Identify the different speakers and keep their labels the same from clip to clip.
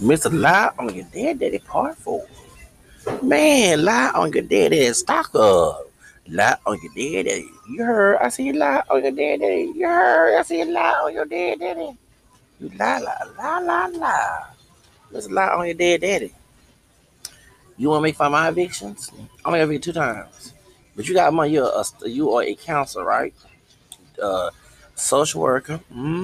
Speaker 1: Mr. Lie on your dead daddy part 4. Man, lie on your dead daddy stock up. Lie on your dead daddy. You heard? I see you lie on your dead daddy. You heard? I see you lie on your dead daddy. You lie, lie, lie, lie, lie. Let's lie on your dead daddy. You want to make fun of my evictions? I'm gonna evict 2 times. But you got money. You are a counselor, right? Uh, Social worker.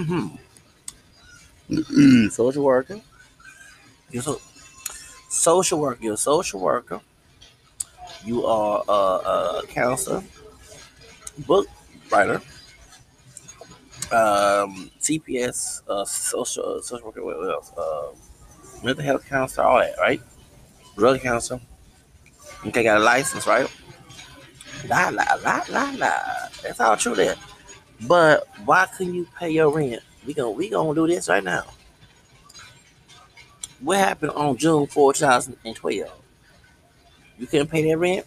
Speaker 1: Social worker. You're social worker. You're a social worker. You are a counselor, book writer, CPS, social worker. What else? Mental health counselor. All that, right? Drug counselor. Okay, got a license, right? La la la la la. That's all true there. But why couldn't you pay your rent? We gonna do this right now. What happened on June 4th, 2012? You couldn't pay that rent?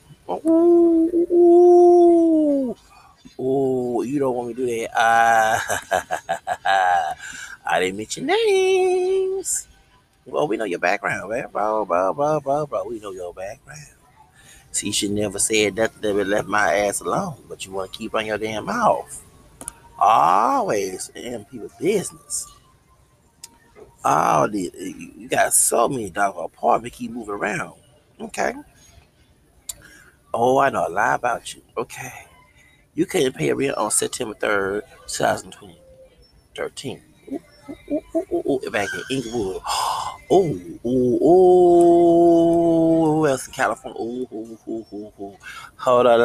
Speaker 1: Ooh, ooh, you don't want me to do that. I didn't mention names. Well, we know your background, man. Bro. We know your background. See, you should never said nothing that would left my ass alone, but you want to keep on your damn mouth. Always in people's business. You got so many dog apartments keep moving around. Okay. Oh, I know a lot about you. Okay. You couldn't pay rent on September 3rd, 2013. Back in Inglewood. Oh, else in California. Oh. Hold on,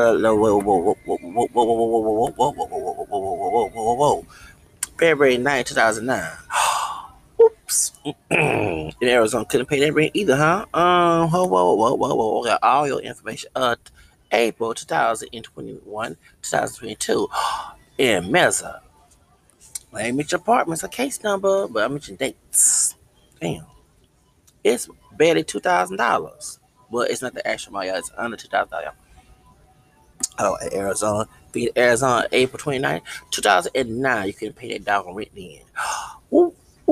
Speaker 1: whoa. February 9th, 2009. Oops. In Arizona, couldn't pay that rent either, huh? Whoa. Got all your information. April 2021, 2022. In Mesa. I ain't mention apartments, a case number, but I mentioned dates. Damn. It's barely $2,000. Well, it's not the actual amount, y'all. It's under $2,000. Oh, Arizona. Arizona, April 29th, 2009. You couldn't pay that dog on rent then. Ooh,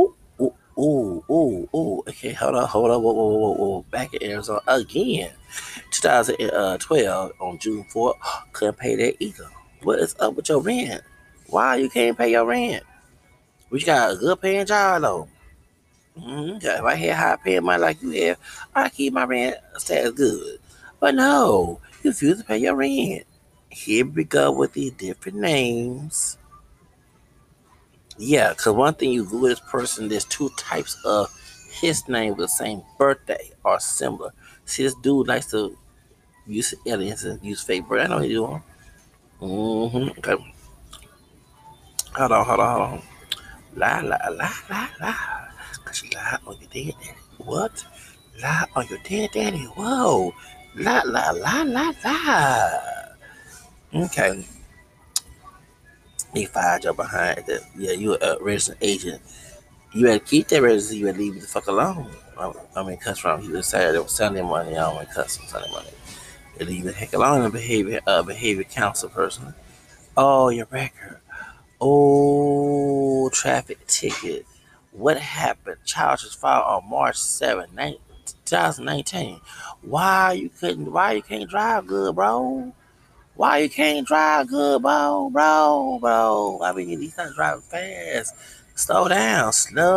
Speaker 1: ooh. Okay, hold on. Whoa. Back in Arizona again. 2012 on June 4th. Couldn't pay that either. What is up with your rent? Why you can't pay your rent? We got a good paying job though. If I had high paying money like you have, I keep my rent status good. But no, you refuse to pay your rent. Here we go with these different names. Yeah, because one thing you Google this person, there's 2 types of his name with the same birthday or similar. See, this dude likes to use aliens and use fake birth. I know what he's doing. Okay. Hold on. La. Cause you lie on your dead daddy. What? Lie on your dead daddy. Whoa. La. Okay. They fired you behind that. Yeah, you a registered agent. You had to keep that register. You had to leave me the fuck alone. Cuss from you decided it was Sunday money. I don't want to cuss on Sunday money. You leave the heck alone. A behavior counsel person. Oh, your record. Oh, traffic ticket. What happened? Charges filed on March 7th, 2019. Why you can't drive good, bro? Why you can't drive good, bro? I mean, he's not driving fast. Slow down.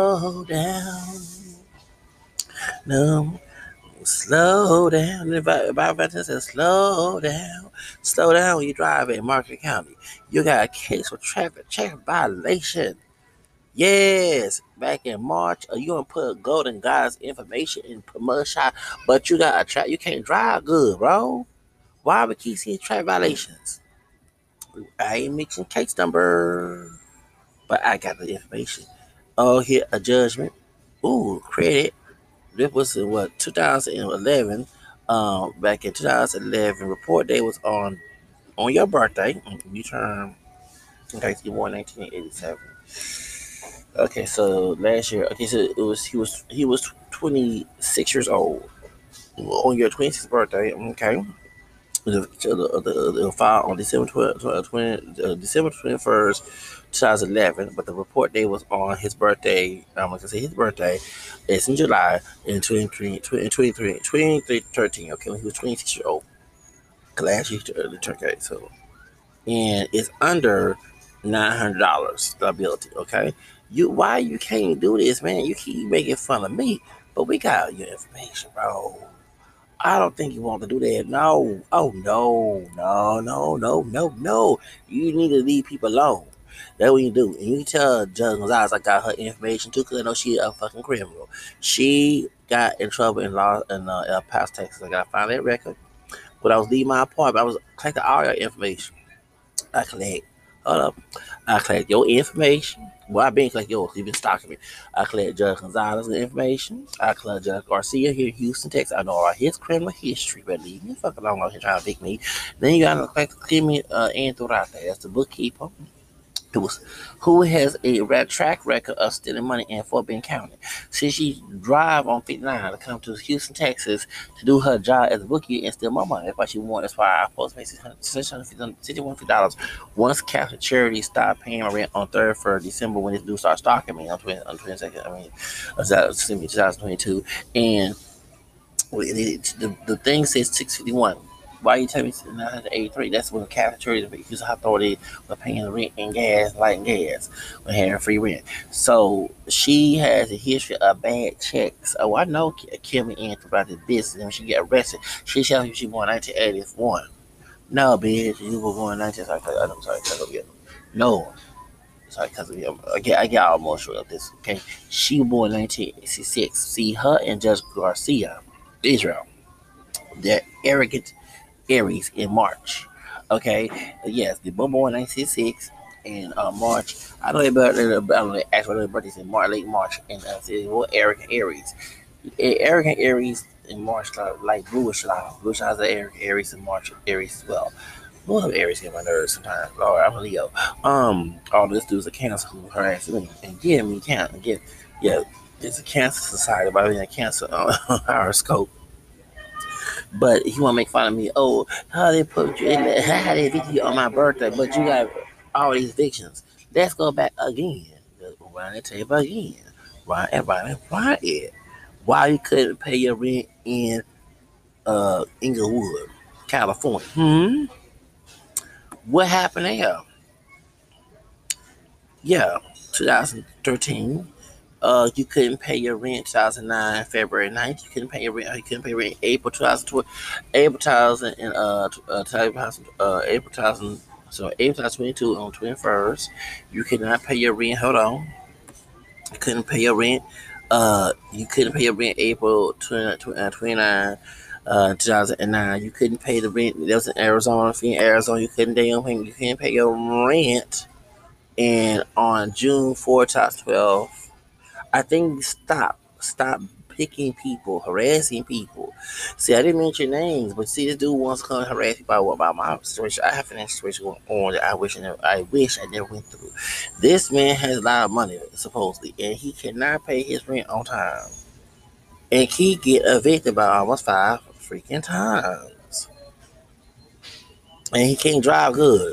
Speaker 1: No, slow down. If I said slow down when you drive in Market County. You got a case for traffic violation. Yes, back in March, you gonna put Golden God's information in promotion, but you got a track. You can't drive good, bro. Why we keep seeing traffic violations? I ain't mixing case number, but I got the information. Oh, here a judgment. Ooh, credit. This was in what 2011. Back in 2011, report day was on your birthday. You turned. Okay, so you born 1987. Okay, so last year. Okay, so he was 26 years old on your 26th birthday. Okay, The file on December 21st, 2011, but the report date was on his birthday. I'm going to say his birthday. It's in July in 2013, okay, when he was 26 years old. Last year, the turkey. So, and it's under $900 liability, okay? Why you can't do this, man? You keep making fun of me, but we got your information, bro. I don't think you want to do that. No. Oh no. No, no, no, no, no. You need to leave people alone. That's what you do. And you tell Judge Gonzalez I got her information too, because I know she a fucking criminal. She got in trouble in law in El Paso, Texas. I gotta find that record. But I was leaving my apartment. I was collecting all your information. I collect. Hold up. I collect your information. Well, I've been collecting yours. You've been stalking me. I collect Judge Gonzalez's information. I collect Judge Garcia here in Houston, Texas. I know all his criminal history, but leave me fucking alone out here trying to pick me. Then you got to collect Clement Anthorate. That's the bookkeeper who has a track record of stealing money in Fort Bend County. Since she drive on 59 to come to Houston, Texas to do her job as a bookie and steal my money. That's why she wanted. That's why I supposed to pay $651 once Catholic Charity stopped paying my rent on 3rd for December when this dude started stalking me on 22nd. 2022. And the thing says 651. Why you tell me 983? That's when the cafeteria use authority were paying the rent and gas, light and gas, when having free rent. So she has a history of bad checks. Oh, I know Kimmy Ann about this business. And when she get arrested, she tells me she born 1981. No, bitch, you were born 19. I'm sorry, no. Sorry, because I get all emotional of this. Okay, she was born 1966. See, her and Judge Garcia, Israel, they're arrogant Aries in March. Okay, yes, they were born 1966 in March. I know about actually their birthdays in March, late March, and well, arrogant Aries. Arrogant Aries in March, like bluish light. Bluish eyes are arrogant Aries in March. Aries as well. Most of Aries get my nerves sometimes. Lord, I'm a Leo. All this dude's a Cancer who harassed me and give me cancer. Yeah, it's a Cancer society, but I mean a Cancer horoscope. But he want to make fun of me. Oh, how they put you in there? How they evict you on my birthday? But you got all these evictions. Let's go back again. Run the tape again. Run it. Why you couldn't pay your rent in Inglewood, California? What happened there? Yeah, 2013. You couldn't pay your rent 2009, February 9th. You couldn't pay your rent. You couldn't pay rent April 2020, April 2000 and April 2000. So April 2022 on 21st, you could not pay your rent. Hold on, you couldn't pay your rent. You couldn't pay your rent April 29, 2009. You couldn't pay the rent. That was in Arizona. If you're in Arizona, you couldn't pay your rent. And on June 4th, 2012. I think stop picking people, harassing people. See, I didn't mention names, but see, this dude wants to come harass people about my situation. I have a situation going on that I wish I never went through. This man has a lot of money, supposedly, and he cannot pay his rent on time, and he get evicted by almost 5 freaking times, and he can't drive good.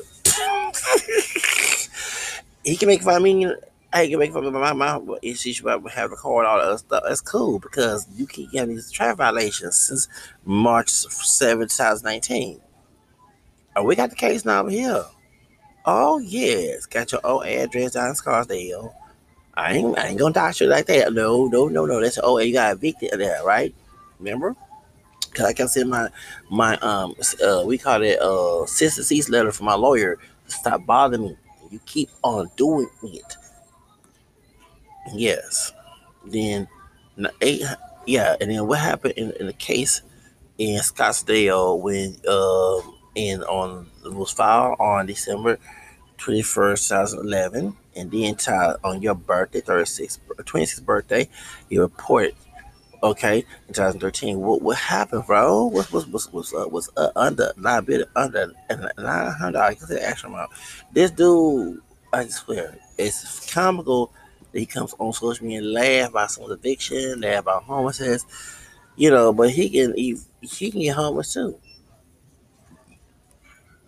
Speaker 1: He can make fun of me. I can make fun of my issues about having a car and all that other stuff. That's cool because you keep getting these traffic violations since March 7th, 2019. Oh, we got the case now over here. Oh yes, got your old address down in Scarsdale. I ain't gonna dox you like that. No, no, no, no. That's you got evicted there, right? Remember? Cause like I said, we call it sister cease letter from my lawyer. Stop bothering me. You keep on doing it. Yes. Then eight, yeah, and then what happened in the case in Scottsdale when in on it was filed on December 21st, 2011, and then on your birthday, 26th birthday, you reported. Okay, in 2013, what happened, bro? Was under liability under $900? I can say extra amount. This dude, I swear, it's comical that he comes on social media and laugh about someone's eviction, laugh about homelessness, but he can get homeless too.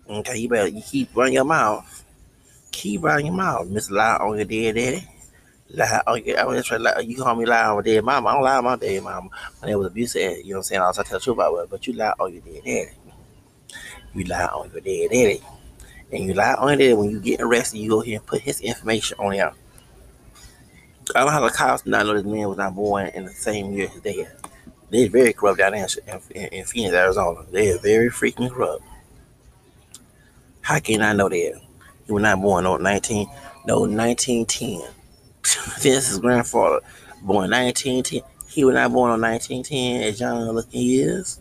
Speaker 1: Okay, you keep running your mouth. Keep running your mouth. Miss Lie on your dead daddy. Lie on your, I mean, that's right, lie, you call me lie on my dead mama. I don't lie on my dead mama. My name was abusive. You know what I'm saying? I also tell the truth about it, but you lie on your dead daddy. You lie on your dead daddy. And you lie on your daddy when you get arrested, you go here and put his information on there. I don't know how the cops did not know this man was not born in the same year as they had. They're very corrupt down there in Phoenix, Arizona. They are very freaking corrupt. How can I know that? He was not born on 1910. This is his grandfather, born 1910. He was not born on 1910 as young looking he is.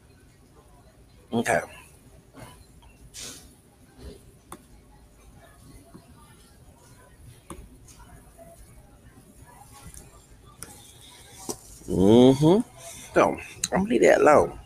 Speaker 1: Okay. Mm-hmm. So, I'm gonna leave that alone.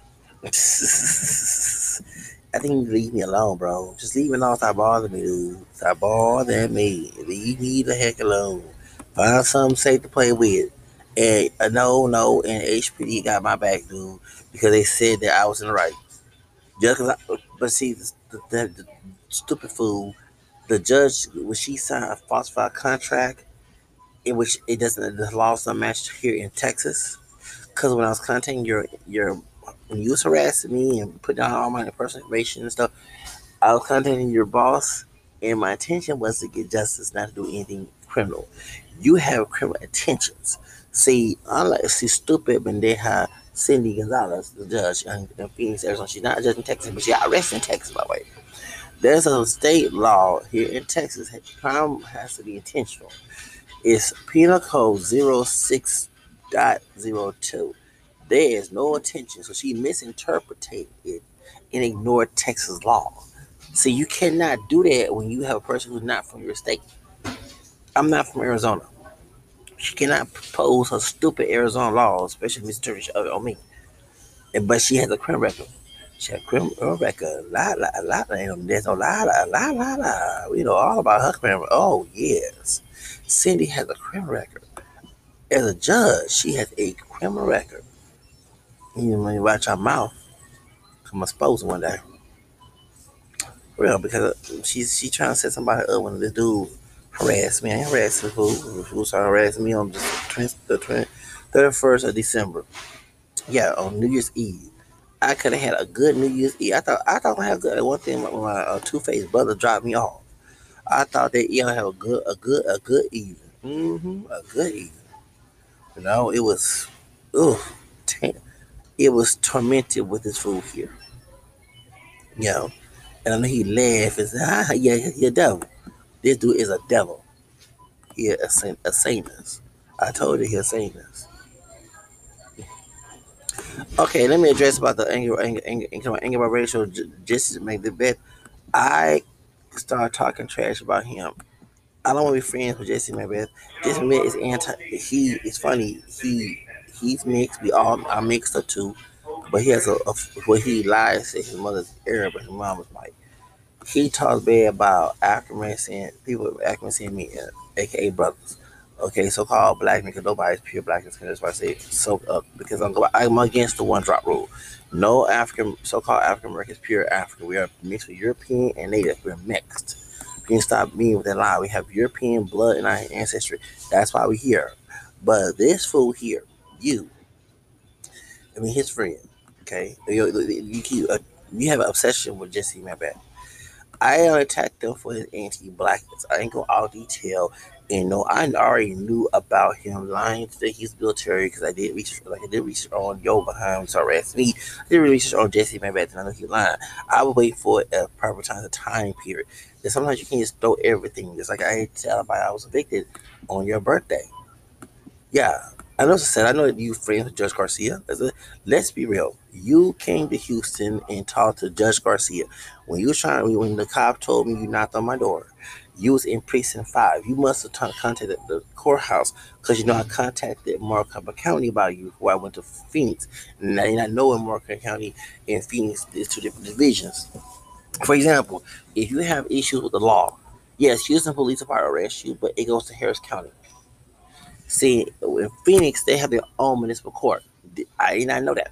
Speaker 1: I think you leave me alone, bro. Just leave me alone. Stop bothering me, dude. Stop bothering me. Leave me the heck alone. Find something safe to play with. And no, and HPD got my back, dude, because they said that I was in the right. Just cause but see, the stupid fool, the judge, when she signed a falsified contract, in which it doesn't, the laws don't match here in Texas. Because when I was contacting your, when you was harassing me and putting down all my personal information and stuff, I was contacting your boss, and my intention was to get justice, not to do anything criminal. You have criminal intentions. See, unlike stupid Bendeja Cindy Gonzalez, the judge in Phoenix, Arizona, she's not a judge in Texas, but she got arrested in Texas, by the way. There's a state law here in Texas. Crime has to be intentional. It's Penal Code 06.02. There is no intention, so she misinterpreted it and ignored Texas law. See, you cannot do that when you have a person who's not from your state. I'm not from Arizona. She cannot propose her stupid Arizona law, especially misinterpretation of it on me. But she has a criminal record. She has a criminal record. There's no la. We know all about her criminal. Oh yes, Cindy has a criminal record. As a judge, she has a criminal record. You know, when you watch her mouth, come expose one day. Real, because she trying to set somebody up when this dude harassed me. I ain't harassing who started harassing me on the 31st of December. Yeah, on New Year's Eve. I could have had a good New Year's Eve. I thought I had good. One thing, when my two-faced brother dropped me off, I thought that y'all have a good evening. A good evening. You know, it was, ugh, it was tormented with this food here. You know, and I know he laughed and said, yeah, he a devil. This dude is a devil. He a Satanist. I told you he a Satanist. Okay, let me address about the anger by racial just to make the bet. I started talking trash about him. I don't want to be friends with Jesse Macbeth. Jesse Macbeth is anti. He is funny. He's mixed. We all are mixed up too. But he has where he lies that his mother's Arab and his mom is white. He talks bad about African American people, African American me, aka brothers. Okay, so called black men, because nobody's pure black. That's why I say so. Because I'm against the one drop rule. No African, so-called African Americans, pure African. We are mixed with European and Native. We're mixed. We can stop being with that lie. We have European blood in our ancestry. That's why we're here. But this fool here, you, I mean his friend. Okay, you have an obsession with Jesse Macbeth. I attacked him for his anti-blackness. I ain't go all detail. And no, I already knew about him lying to he's military because I did research on Yo behind sorry ask me. I did research on Jesse Macbeth and I know he lying. I would wait for a proper time, a time period. And sometimes you can't just throw everything. Just like I tell everybody I was evicted on your birthday. Yeah. I know said I know that you friends with Judge Garcia. Let's be real. You came to Houston and talked to Judge Garcia. When the cop told me you knocked on my door, you was in precinct 5. You must have contacted the courthouse because you know I contacted Maricopa County about you before I went to Phoenix. And I know in Maricopa County and Phoenix there's two different divisions. For example, if you have issues with the law, yes, Houston Police Department arrest you, but it goes to Harris County. See, in Phoenix, they have their own municipal court. I did not know that.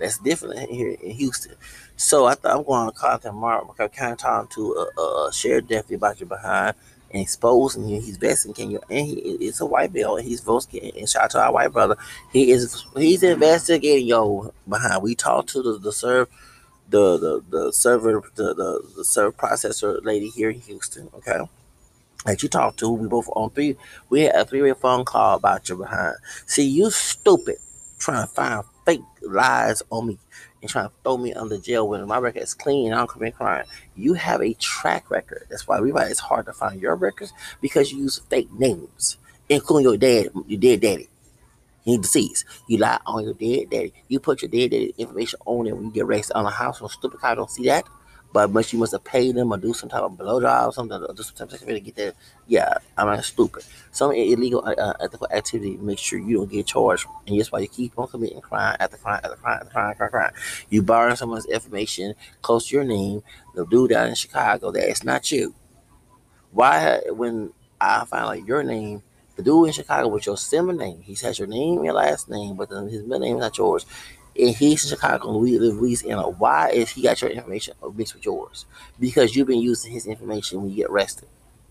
Speaker 1: That's different here in Houston. So I thought I'm going to call him tomorrow. I'm kind of talking to sheriff deputy about your behind and exposing him. He's investigating you, and he is a white bill. And he's voting. And shout out to our white brother. He's investigating your behind. We talked to the server the server processor lady here in Houston. Okay, that you talked to. We both on three. We had a three-way phone call about your behind. See, you stupid trying to find fake lies on me and trying to throw me under jail when my record is clean and I don't commit crime. You have a track record. That's why it's hard to find your records because you use fake names, including your dead daddy. He deceased. You lie on your dead daddy. You put your dead daddy information on there when you get arrested on the house. So stupid car don't see that. But you must have paid them or do some type of blow job or something or do some type of thing to get that. Yeah, I'm not stupid. Some illegal ethical activity make sure you don't get charged, and that's why you keep on committing crime after crime after crime after crime after crime. You borrowing someone's information close to your name. The dude down in Chicago, that it's not you. Why, when I find out your name, the dude in Chicago with your similar name, he has your name and your last name, but then his middle name is not yours. And he's in Chicago, Louisiana. Why is he got your information mixed with yours? Because you've been using his information when you get arrested.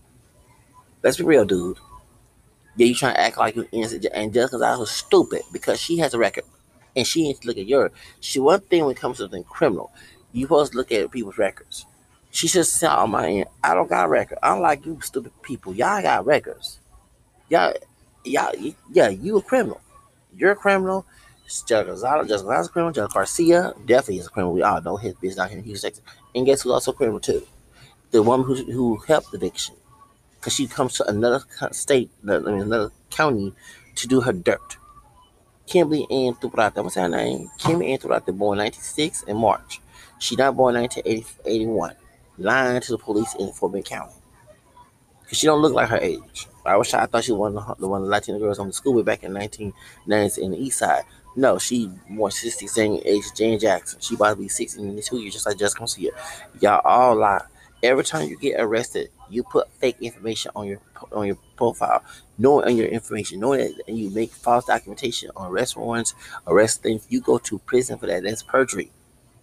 Speaker 1: Let's be real, dude. Yeah, you trying to act like you're innocent, and just because I was stupid, because she has a record, and she needs to look at yours. She one thing when it comes to something criminal, you supposed to look at people's records. She should say on my end, I don't got a record. I don't like you stupid people. Y'all got records. Y'all, yeah, you a criminal. You're a criminal. Judge Gonzalez is a criminal. Judge Garcia definitely is a criminal. We all know his business out here in Houston, Texas. And guess who's also a criminal too? The woman who helped the eviction. Because she comes to another state, another county to do her dirt. Kimberly Ann Tuprata. What's her name? Kimberly Ann Tuprata, born 1906 in March. She not born 1981. Lying to the police in Fort Bend County. Because she don't look like her age. I thought she was one of the Latina girls on the school way back in 1990s in the East Side. No, she more 60, same age as Jane Jackson. She about to be 60 in 2 years, just like Jessica Garcia. Y'all all lie. Every time you get arrested, you put fake information on your profile, knowing your information, knowing that, and you make false documentation on arrest warrants, arrest things. You go to prison for that. That's perjury.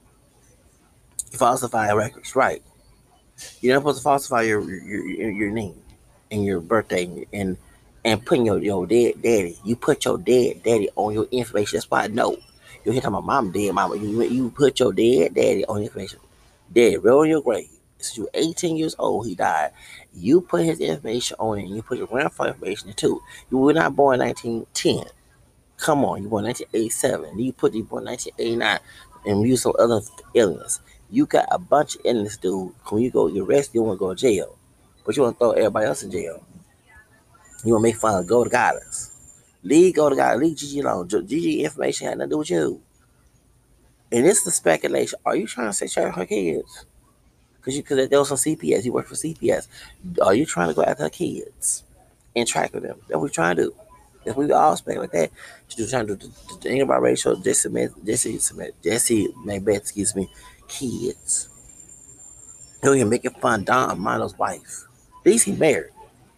Speaker 1: You falsify records, right? You're not supposed to falsify your name and your birthday and putting your dead daddy. You put your dead daddy on your information. That's why I know. You're here talking about mom dead, mama. You put your dead daddy on your information. Dead, real in your grave. Since you 18 years old, he died. You put his information on it, and you put your grandfather information too. You were not born in 1910. Come on, you born 1987. You put you born 1989 and use some other aliens. You got a bunch of aliens, dude. When you go get arrested, you want to go to jail. But you want to throw everybody else in jail. You want to make fun of Go to Goddess. Leave Go to Goddess. Leave Gigi alone. Gigi information had nothing to do with you. And this is the speculation. Are you trying to say her kids? Because there was some CPS. You work for CPS. Are you trying to go after her kids and track with them? That's what we're trying to do. If we all speculate like that, she's trying to do the thing about racial Jesse Macbeth, excuse me, kids. You're making fun of Don Mono's wife. At least he married.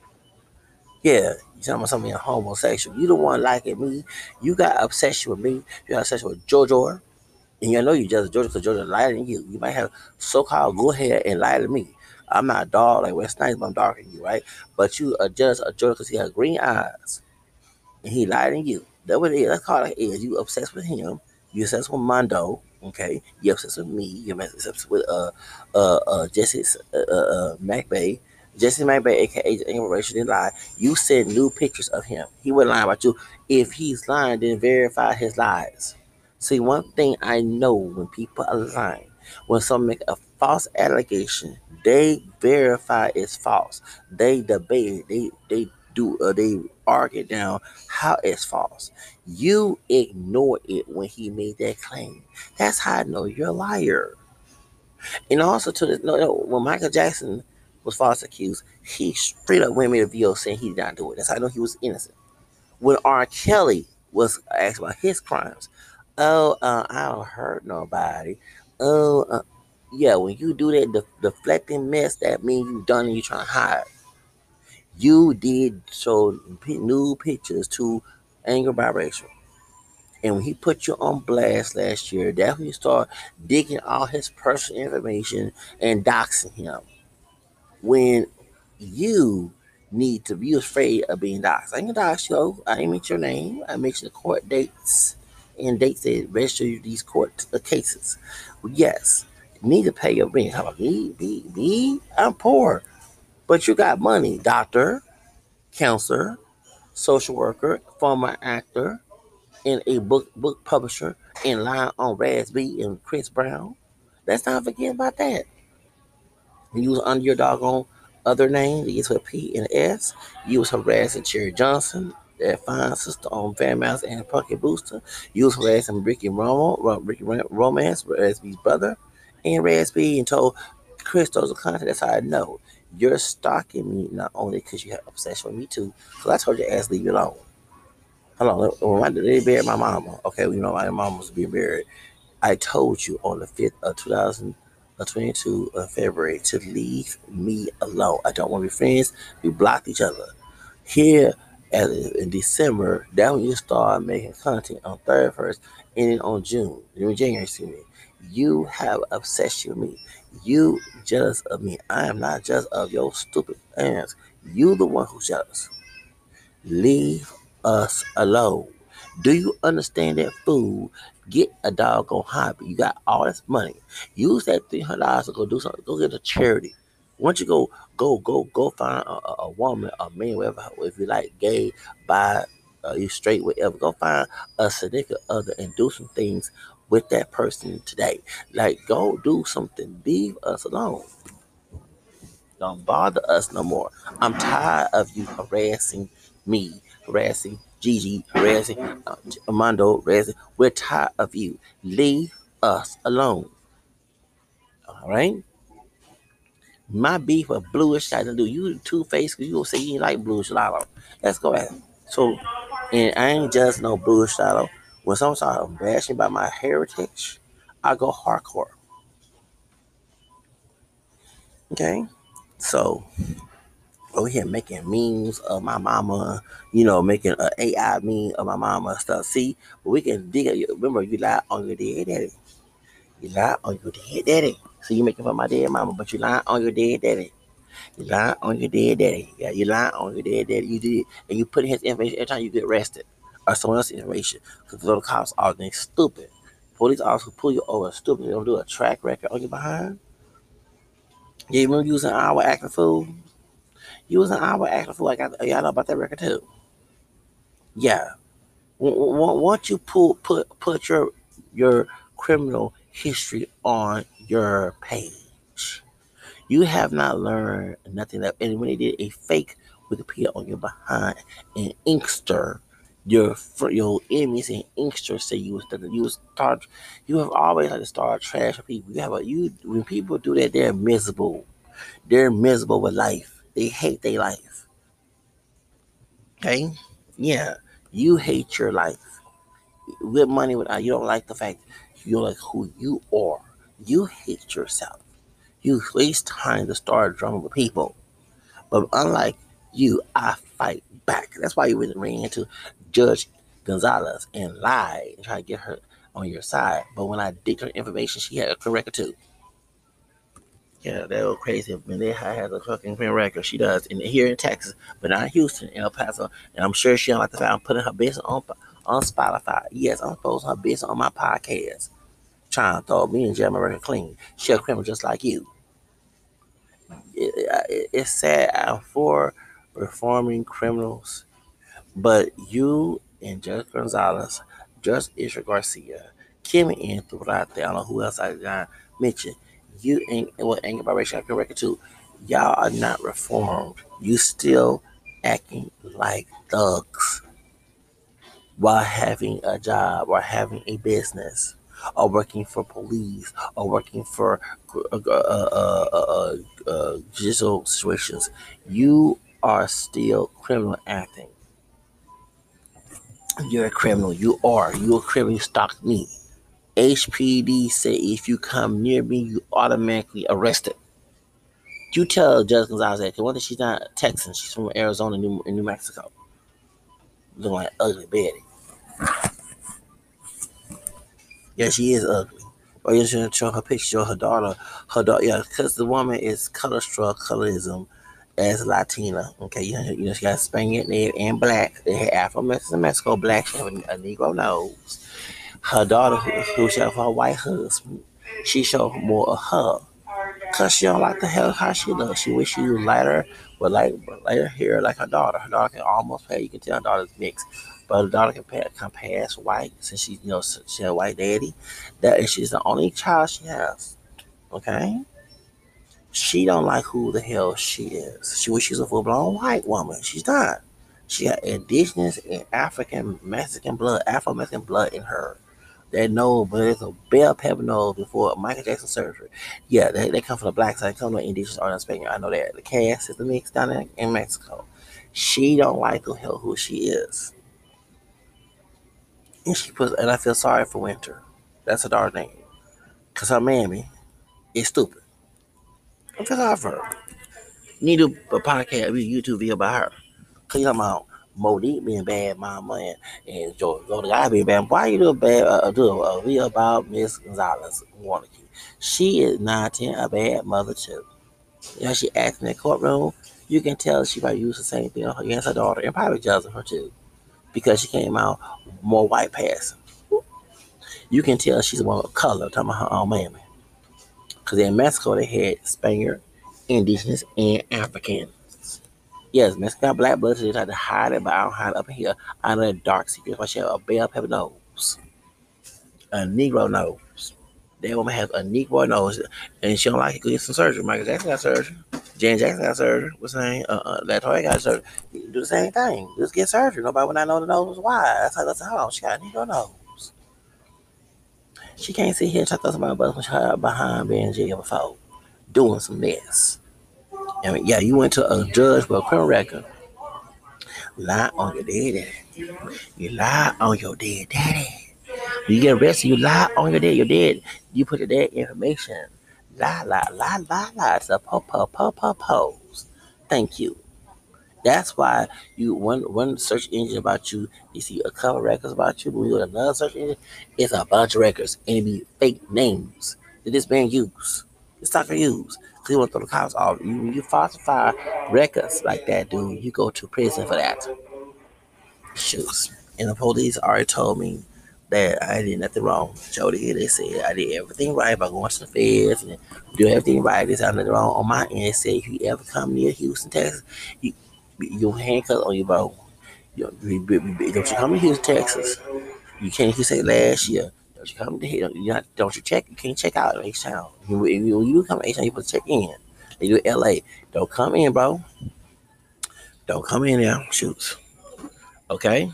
Speaker 1: Yeah, you talking about something homosexual. You the one liking me. You got obsession with me. You got obsession with JoJo. And you know you just Georgia because Georgia lighter than you. You might have so-called go ahead and lie to me. I'm not a dog like West Nice, but I'm darker than you, right? But you are just a Georgia because he has green eyes. And he lied than you. That's what it is. That's all it is. You obsessed with him. You obsessed with Mondo. Okay. You obsessed with me. You obsessed with Jesse McBay. Jesse McBay, aka Generation didn't lie. You sent new pictures of him. He wasn't lying about you. If he's lying, then verify his lies. See, one thing I know when people are lying, when someone make a false allegation, they verify it's false. They debate it. They argue down how it's false. You ignore it when he made that claim. That's how I know you're a liar. And also to this, no, when Michael Jackson was false accused, he straight up went made a video saying he did not do it. That's how I know he was innocent. When R. Kelly was asked about his crimes, oh, I don't hurt nobody. Oh, yeah, when you do that deflecting mess, that means you done and you trying to hide. You did show new pictures to anger biracial. And when he put you on blast last year, that's when you start digging all his personal information and doxing him. When you need to be afraid of being doxxed. I ain't dox you. I ain't mention your name. I mention the court dates and dates that register you these court cases. Well, yes, you need to pay your rent. How about me? I'm poor, but you got money. Doctor, counselor, social worker, former actor, and a book publisher, and line on Raspy and Chris Brown. Let's not forget about that. You was under your doggone other name. You get with a P and an S. You was harassing Cherry Johnson, that fine sister on Fan Mouse and Pumpkin Booster. You was harassing Ricky Romance, Raspy's brother, and Raspy, and told Chris those are content. That's how I know you're stalking me not only because you have obsession with me too. So I told your ass leave me alone. Hold on, when they buried my mama, okay, you know my mom was being buried. I told you on the 5th of 2022 of February to leave me alone. I don't want to be friends. We blocked each other. Here in December, that when you start making content on 31st, ending on January, excuse me. You have obsession with me. You jealous of me. I am not jealous of your stupid ass. You the one who's jealous. Leave us alone. Do you understand that food? Get a doggone hobby. You got all this money. Use that $300 to go do something. Go get a charity. Once you go find a woman, a man, whatever. If you like gay, bi, you straight, whatever. Go find a significant other and do some things with that person today. Like go do something. Leave us alone. Don't bother us no more. I'm tired of you harassing me, harassing Gigi, harassing Armando, harassing. We're tired of you. Leave us alone. All right? My beef with bluish got to do. You two faced because you gonna say you ain't like bluish lotto. Let's go at it. So, and I ain't just no bluish lotto. When someone starts bashing about my heritage, I go hardcore. Okay? So over here making memes of my mama, making an AI meme of my mama and stuff. See, but we can dig it. Remember, you lie on your dead daddy. You lie on your dead daddy. So you making fun of my dead mama, but you lie on your dead daddy. You lie on your dead daddy. Yeah, you lie on your dead daddy. You did, and you put in his information every time you get arrested or someone else's information. Because the little cops are they stupid. Police officers who pull you over stupid. They don't do a track record on your behind. Yeah, you remember you was an hour acting fool? You was an hour acting fool. Y'all know about that record too. Yeah. Once you put your criminal history on your page, you have not learned nothing. That and when they did a fake Wikipedia on your behind and Inkster, your enemies and Inkster say you have always like to start trash for people. When people do that, they're miserable. They're miserable with life. They hate their life. Okay, yeah, you hate your life. With money, without you don't like the fact you don't like who you are. You hate yourself. You waste time to start drama with people. But unlike you, I fight back. That's why you went and ran into Judge Gonzalez and lied and tried to get her on your side. But when I digged her information, she had a correct record too. Yeah, that was crazy. When they has a fucking criminal record, she does. And here in Texas, but not in Houston, in El Paso. And I'm sure she don't like the fact I'm putting her business on Spotify. Yes, I'm posting her business on my podcast. Trying to throw me and Jeremy record clean. She a criminal just like you. It's sad I'm for reforming criminals, but you and Judge Gonzalez, Judge Israel Garcia, Kimmy and throughout there, I don't know who else I got mentioned. You and what Anger by Racial record too. Y'all are not reformed. You still acting like thugs while having a job or having a business or working for police or working for judicial situations. You are still criminal acting. You're a criminal. You're a criminal. You stalked me. HPD say if you come near me, you automatically arrested. You tell Judge Gonzalez that, because one thing, she's not Texan. She's from Arizona, New Mexico. Looking like ugly Betty. Yeah, she is ugly. But you should show her picture of her daughter. Her daughter, yeah, because the woman is color struck, colorism as Latina. Okay, she got Spaniard and black. They had Afro Mexico black. She have a Negro nose. Her daughter, who she have her white husband, she showed more of her. Cause she don't like the hell how she looks. She wish she was lighter, with lighter hair like her daughter. Her daughter can almost pay. You can tell her daughter's mixed, but her daughter can pass white since she had a white daddy. That and she's the only child she has. Okay, she don't like who the hell she is. She wish she's a full blown white woman. She's not. She got indigenous and African Mexican blood, Afro Mexican blood in her. That nose, but it's a bell pepper nose before Michael Jackson surgery. Yeah, they come from the black side. They come from the indigenous or the Spaniard. I know that. The cast is the mix down there in Mexico. She don't like the hell who she is. And I feel sorry for Winter. That's her daughter's name. Because her mammy is stupid. I feel sorry for her. Need to do a podcast, a YouTube video about her. Cause you talking about Monique being bad mama and Joe the guy being bad. Why you do a video about Miss Gonzalez Warnicky? She is 19, a bad mother too. She acts in that courtroom. You can tell she probably used the same thing against her daughter and probably judging her too. Because she came out more white passing. You can tell she's one of color, talking about her own mammy. Because in Mexico they had Spaniard, Indigenous, and African. Yes, Mexico got black blood, so they tried to hide it, but I don't hide it up in here. I know that dark secret. Why she have a bell pepper nose, a Negro nose. That woman has a Negro nose, and she don't like it. Go get some surgery. Michael Jackson got surgery. Janet Jackson got surgery. What's her name? Latoya got surgery. You do the same thing. Just get surgery. Nobody would not know the nose was wide. That's how she got a Negro nose. She can't sit here and talk to somebody about when she behind being in jail before doing some mess. I mean, yeah, you went to a judge with a criminal record. Lie on your dead daddy. You lie on your dead daddy. When you get arrested, you lie on your dead. You put the dead information. Lie. It's a pose. Thank you. That's why you one search engine about you, you see a couple records about you, but when you go to another search engine, it's a bunch of records and it be fake names that this man used. It's not gonna use. Cause you want to throw the cops off. You falsify records like that, dude, you go to prison for that. Shoes. And the police already told me that I did nothing wrong. Jody, they said I did everything right by going to the feds and do everything right. There's nothing wrong on my end. They said if you ever come near Houston, Texas, you handcuffs on your bro. Don't you come to Houston, Texas? You say last year. Don't you come to here? Don't you check? You can't check out of H Town. You come to H Town, you supposed to check in. They do LA. Don't come in, bro. Don't come in there. Shoots. Okay?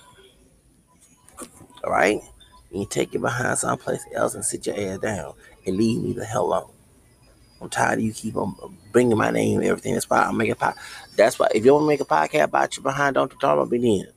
Speaker 1: All right? You take it behind someplace else and sit your ass down and leave me the hell alone. I'm tired of you keep on bringing my name and everything. That's why I'm making That's why if you want to make a podcast about you behind, don't talk about me then.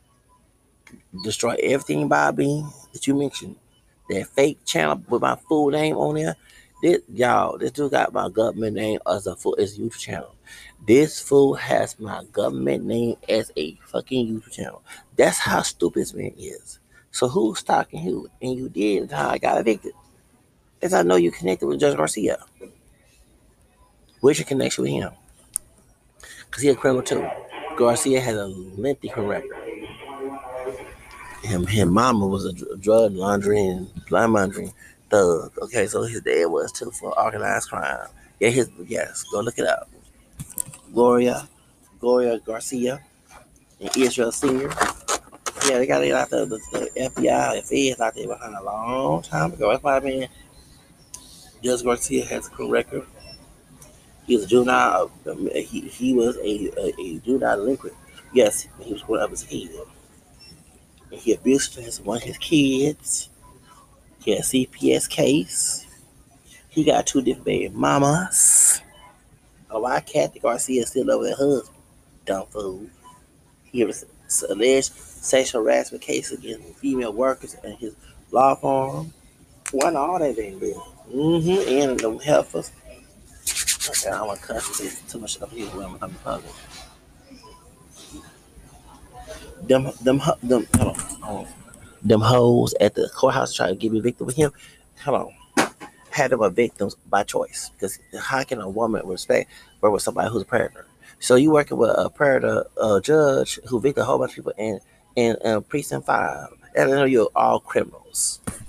Speaker 1: Destroy everything about me that you mentioned. That fake channel with my full name on there. This dude got my government name as a YouTube channel. This fool has my government name as a fucking YouTube channel. That's how stupid this man is. So who's stalking who? And you did how I got evicted. As I know you connected with Judge Garcia. Where's your connection with him? Because he's a criminal too. Garcia has a lengthy criminal record. His mama was a drug laundering, blind laundering thug. Okay, so his dad was too for organized crime. Yeah, yes, go look it up. Gloria Garcia, and Israel Senior. Yeah, they got it out there. The FBI, the feds out there behind a long time ago. That's why I mean, Judge Garcia has a criminal record. He was a juvenile. He was a juvenile delinquent. Yes, he was growing up as a kid. And he abused one of his kids. He had a CPS case. He got two different baby mamas. Oh, why Kathy Garcia still over their husband? Dumb fool. He was alleged sexual harassment case against female workers in his law firm. Why all that ain't there? And them heifers. Okay, I don't want to cuss. There's too much up here when I'm public. Hold on. them hoes at the courthouse trying to get me victim with him. Hold on. Had them a victims by choice. Because how can a woman respect work with somebody who's a predator? So you working with a predator judge who victim a whole bunch of people in precinct 5. And I know you're all criminals.